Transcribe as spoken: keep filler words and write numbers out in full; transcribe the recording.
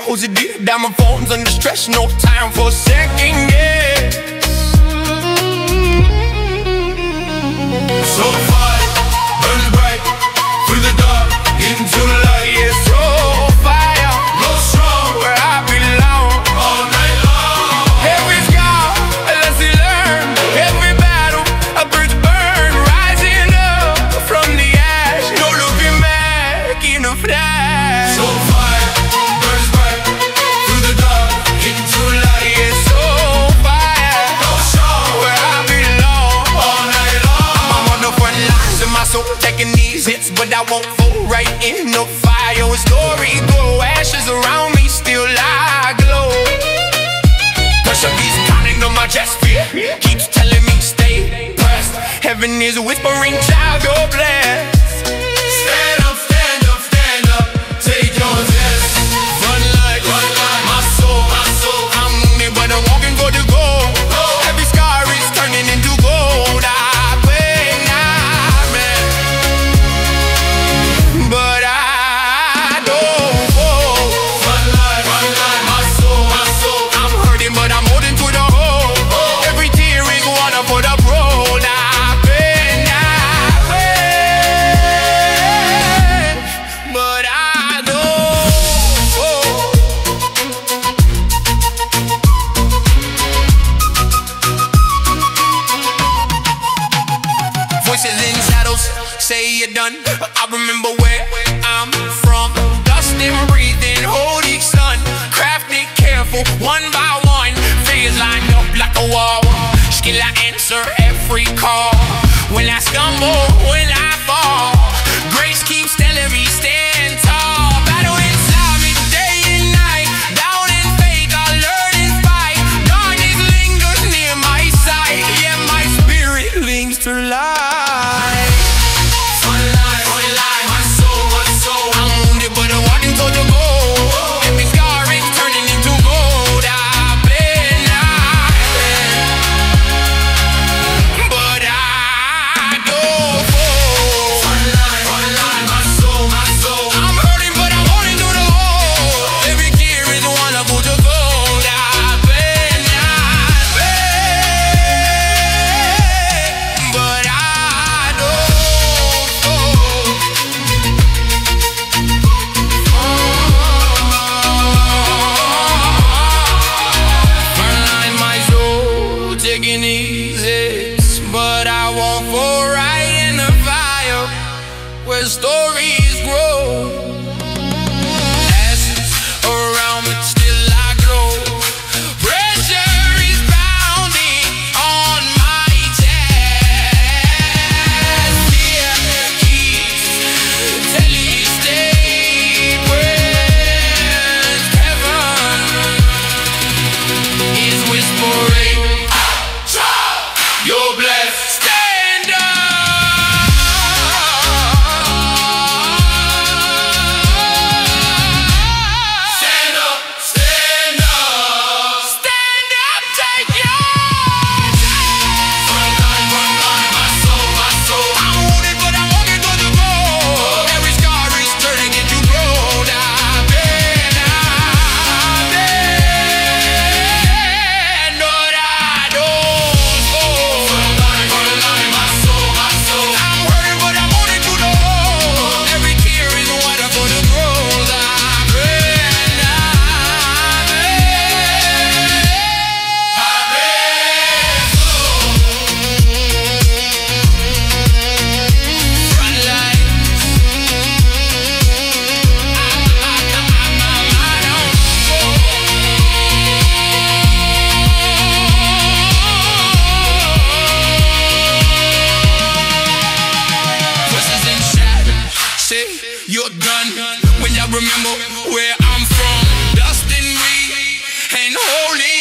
knows it deep down. My phone's under stress, no time for second guess. So far, burns bright through the dark into the light. Yeah, so fire, go strong where I belong. All night long. Every scar, a lesson learned. Every battle, a bridge burned. Rising up from the ash, no looking back in a flash. So fire, burns bright through the dark into the light. Yeah, so fire, go strong where I belong. All night long. I'm on the front lines of my soul, taking these hits, but I won't fall right in the fire. A story glow, ashes around me, still I glow. Pressure beats pounding on my chest, fear keeps telling me stay pressed. Heaven is whispering, child, you're blessed. Stand up, stand up, stand up, take your test. Run like, run like my soul, my soul. I'm wounded, but I'm walking for the goal. Every scar is turning into gold. I pray not, man, but I say you're done. I remember where I'm from. Dust and breathing, holy sun. Crafted careful, one by one. Figures lined up like a wall. Still I answer every call. When I stumble, when I fall, grace keeps telling me stand tall. Battle inside me day and night. Down and fake, I learn and fight. Darkness lingers near my sight. Yeah, my spirit links to life. But I won't fall right in the fire where stories grow. Ashes around me, still I glow. Pressure is pounding on my chest. Fear keeps telling me stay where heaven is whispering. You're blessed. Stand up. Stand up. Stand up. Stand up. Take yours. Front line, front line, my soul, my soul. I'm wounded, but I'm walking for the goal. Every scar is turning into gold. I've been, I've been, but I don't. You're done when I remember where I'm from. Dust and me and holy.